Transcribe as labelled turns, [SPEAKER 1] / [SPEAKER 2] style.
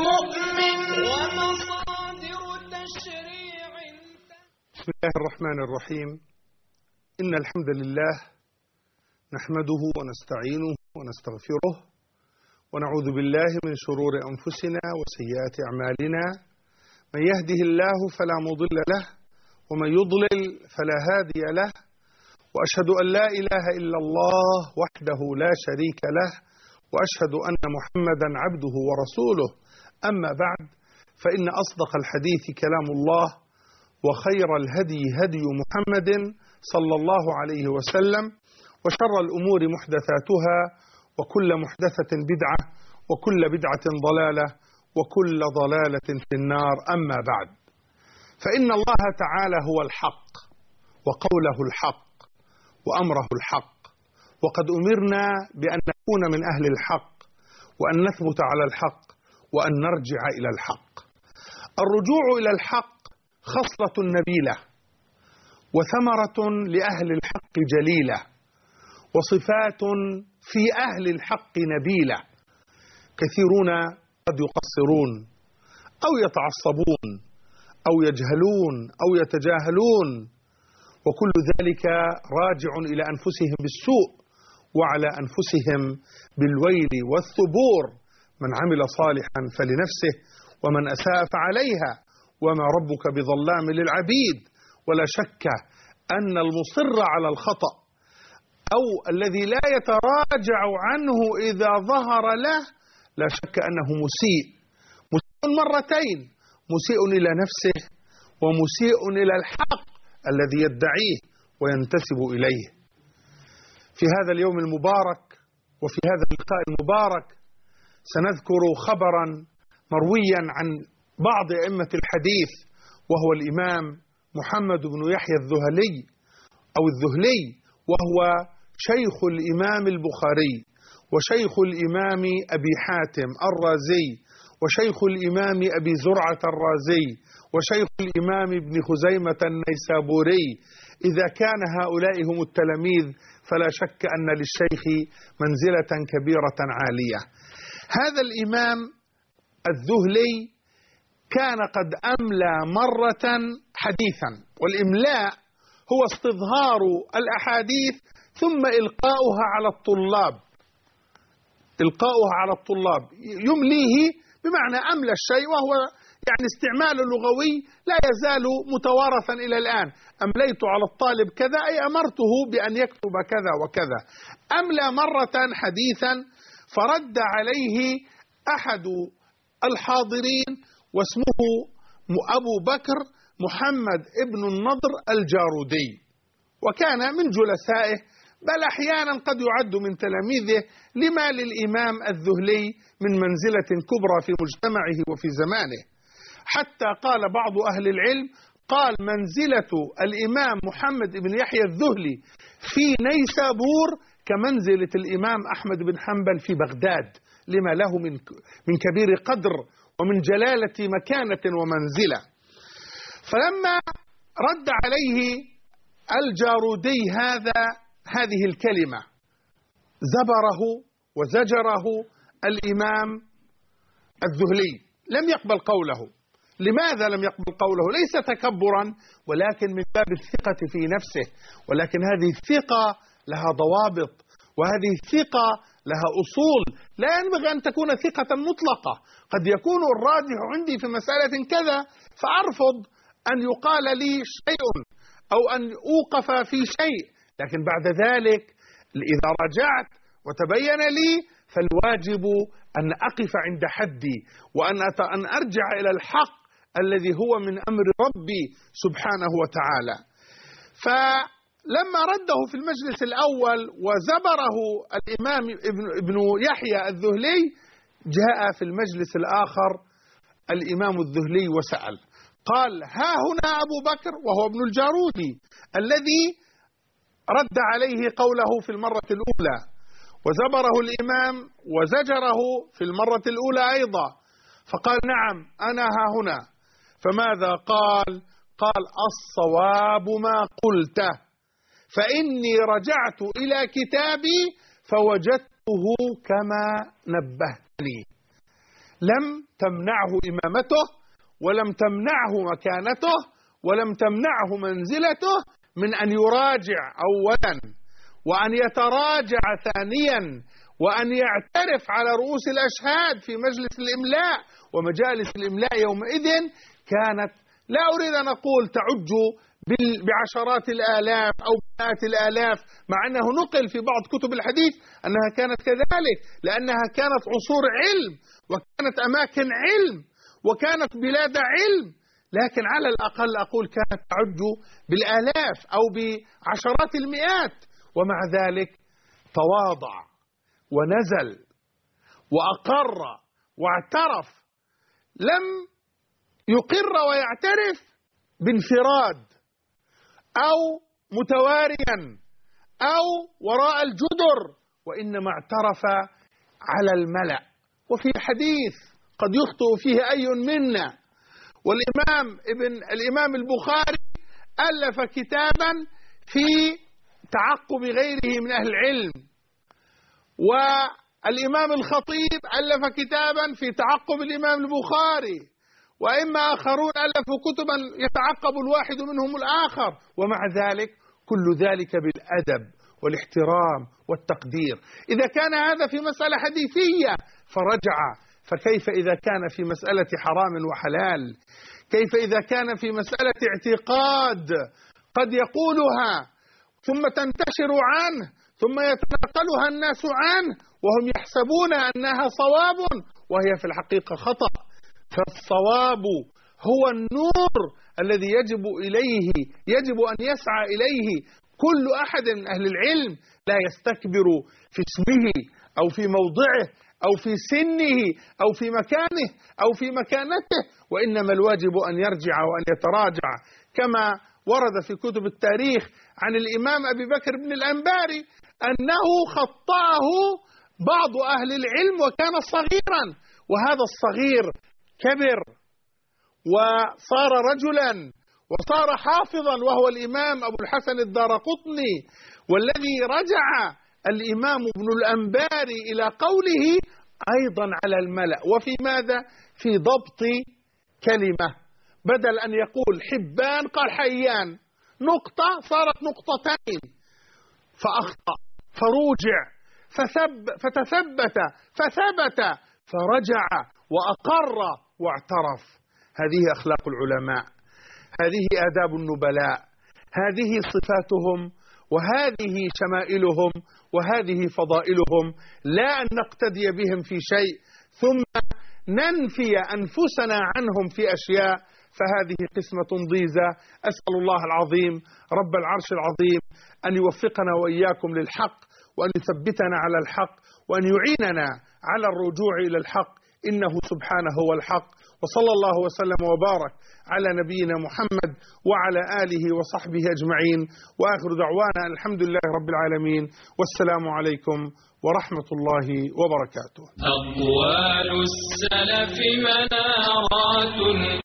[SPEAKER 1] المؤمن ومصادر تشريع.
[SPEAKER 2] بسم الله الرحمن الرحيم. إن الحمد لله نحمده ونستعينه ونستغفره ونعوذ بالله من شرور أنفسنا وسيئات أعمالنا. من يهده الله فلا مضل له ومن يضلل فلا هادي له، وأشهد أن لا إله إلا الله وحده لا شريك له، وأشهد أن محمدا عبده ورسوله. أما بعد، فإن أصدق الحديث كلام الله، وخير الهدي هدي محمد صلى الله عليه وسلم، وشر الأمور محدثاتها، وكل محدثة بدعة، وكل بدعة ضلالة، وكل ضلالة في النار. أما بعد، فإن الله تعالى هو الحق، وقوله الحق، وأمره الحق، وقد أمرنا بأن نكون من أهل الحق، وأن نثبت على الحق، وأن نرجع إلى الحق. الرجوع إلى الحق خصلة نبيلة، وثمرة لأهل الحق جليلة، وصفات في أهل الحق نبيلة. كثيرون قد يقصرون أو يتعصبون أو يجهلون أو يتجاهلون، وكل ذلك راجع إلى أنفسهم بالسوء، وعلى أنفسهم بالويل والثبور. من عمل صالحا فلنفسه، ومن أساء فعليها، وما ربك بظلام للعبيد. ولا شك أن المصر على الخطأ أو الذي لا يتراجع عنه إذا ظهر له، لا شك أنه مسيء مرتين: مسيء إلى نفسه، ومسيء إلى الحق الذي يدعيه وينتسب إليه. في هذا اليوم المبارك وفي هذا اللقاء المبارك سنذكر خبرا مرويا عن بعض أئمة الحديث، وهو الإمام محمد بن يحيى الذهلي أو الذهلي، وهو شيخ الإمام البخاري، وشيخ الإمام أبي حاتم الرازي، وشيخ الإمام أبي زرعة الرازي، وشيخ الإمام ابن خزيمة النيسابوري. إذا كان هؤلاء هم التلاميذ، فلا شك أن للشيخ منزلة كبيرة عالية. هذا الإمام الذهلي كان قد أملى مرة حديثا، والإملاء هو استظهار الأحاديث ثم إلقاؤها على الطلاب. إلقاؤها على الطلاب يمليه بمعنى أملى الشيء، وهو يعني استعمال لغوي لا يزال متوارثا إلى الآن. أمليت على الطالب كذا، أي أمرته بأن يكتب كذا وكذا. أملى مرة حديثا، فرد عليه أحد الحاضرين، واسمه أبو بكر محمد ابن النضر الجارودي، وكان من جلسائه، بل أحيانا قد يعد من تلاميذه، لما للإمام الذهلي من منزلة كبرى في مجتمعه وفي زمانه. حتى قال بعض أهل العلم، قال: منزلة الإمام محمد بن يحيى الذهلي في نيسابور كمنزلة الإمام أحمد بن حنبل في بغداد، لما له من كبير قدر ومن جلالة مكانة ومنزلة. فلما رد عليه الجارودي هذه الكلمة، زبره وزجره الإمام الذهلي، لم يقبل قوله. لماذا لم يقبل قوله؟ ليس تكبرا، ولكن من باب الثقة في نفسه. ولكن هذه الثقة لها ضوابط، وهذه الثقة لها أصول. لا ينبغي أن تكون ثقة مطلقة. قد يكون الراجح عندي في مسألة كذا، فأرفض أن يقال لي شيء أو أن أوقف في شيء، لكن بعد ذلك إذا رجعت وتبين لي، فالواجب أن أقف عند حدي، وأن أرجع إلى الحق الذي هو من أمر ربي سبحانه وتعالى. فلما رده في المجلس الأول وزبره الإمام ابن يحيى الذهلي، جاء في المجلس الآخر الإمام الذهلي وسأل، قال: ها هنا أبو بكر، وهو ابن الجارودي الذي رد عليه قوله في المرة الأولى، وزبره الإمام وزجره في المرة الأولى أيضا. فقال: نعم، أنا ها هنا. فماذا قال؟ قال: الصواب ما قلته، فإني رجعت إلى كتابي فوجدته كما نبهتني. لم تمنعه إمامته، ولم تمنعه مكانته، ولم تمنعه منزلته من أن يراجع أولا، وأن يتراجع ثانيا، وأن يعترف على رؤوس الأشهاد في مجلس الإملاء. ومجالس الإملاء يومئذ كانت، لا أريد أن أقول تعج بعشرات الآلاف أو مئات الآلاف، مع أنه نقل في بعض كتب الحديث أنها كانت كذلك، لأنها كانت عصور علم، وكانت أماكن علم، وكانت بلاد علم، لكن على الأقل أقول كانت تعج بالآلاف أو بعشرات المئات. ومع ذلك تواضع ونزل وأقر واعترف، لم يقر ويعترف بانفراد أو متواريا أو وراء الجدر، وإنما اعترف على الملأ. وفي حديث قد يخطئ فيه أي منا، الإمام البخاري ألف كتابا في تعقب غيره من أهل العلم، والإمام الخطيب ألف كتابا في تعقب الإمام البخاري، وإما آخرون ألفوا كتبا يتعقب الواحد منهم الآخر، ومع ذلك كل ذلك بالأدب والاحترام والتقدير. إذا كان هذا في مسألة حديثية فرجع، فكيف إذا كان في مسألة حرام وحلال؟ كيف إذا كان في مسألة اعتقاد قد يقولها ثم تنتشر عنه، ثم يتناقلها الناس عنه وهم يحسبون أنها صواب وهي في الحقيقة خطأ؟ فالصواب هو النور الذي يجب أن يسعى إليه كل أحد من أهل العلم، لا يستكبر في اسمه أو في موضعه أو في سنه أو في مكانه أو في مكانته، وإنما الواجب أن يرجع وأن يتراجع، كما ورد في كتب التاريخ عن الإمام أبي بكر بن الأنباري أنه خطأه بعض أهل العلم وكان صغيرا، وهذا الصغير كبر وصار رجلا وصار حافظا، وهو الإمام أبو الحسن الدارقطني، والذي رجع الإمام ابن الأنباري إلى قوله أيضا على الملأ. وفي ماذا؟ في ضبط كلمة، بدل أن يقول حبان قال حيان، نقطة صارت نقطتين، فأخطأ فروجع فتثبت فثبت فرجع وأقر واعترف. هذه أخلاق العلماء، هذه آداب النبلاء، هذه صفاتهم، وهذه شمائلهم، وهذه فضائلهم، لا أن نقتدي بهم في شيء ثم ننفي أنفسنا عنهم في أشياء، فهذه قسمة ضيزى. أسأل الله العظيم رب العرش العظيم أن يوفقنا وإياكم للحق، وأن يثبتنا على الحق، وأن يعيننا على الرجوع إلى الحق، إنه سبحانه هو الحق. وصلى الله وسلم وبارك على نبينا محمد وعلى آله وصحبه أجمعين، وآخر دعوانا الحمد لله رب العالمين، والسلام عليكم ورحمة الله وبركاته.
[SPEAKER 1] أقوال السلف منارات